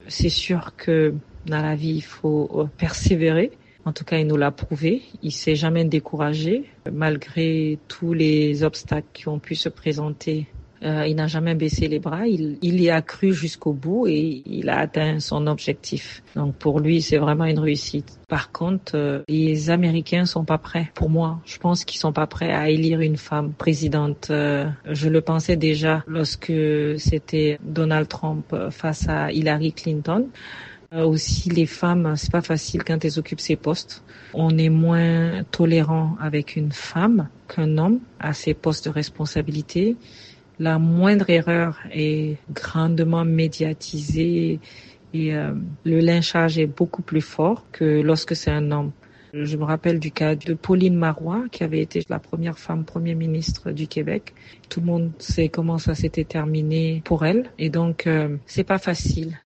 C'est sûr que dans la vie, il faut persévérer. En tout cas, il nous l'a prouvé. Il s'est jamais découragé, malgré tous les obstacles qui ont pu se présenter. Il n'a jamais baissé les bras. Il y a cru jusqu'au bout et il a atteint son objectif. Donc pour lui, c'est vraiment une réussite. Par contre, les Américains sont pas prêts. Pour moi, je pense qu'ils sont pas prêts à élire une femme présidente. Je le pensais déjà lorsque c'était Donald Trump face à Hillary Clinton. Aussi, les femmes, c'est pas facile quand elles occupent ces postes. On est moins tolérant avec une femme qu'un homme à ces postes de responsabilité. La moindre erreur est grandement médiatisée et le lynchage est beaucoup plus fort que lorsque c'est un homme. Je me rappelle du cas de Pauline Marois, qui avait été la première femme Premier ministre du Québec. Tout le monde sait comment ça s'était terminé pour elle. Et donc, c'est pas facile.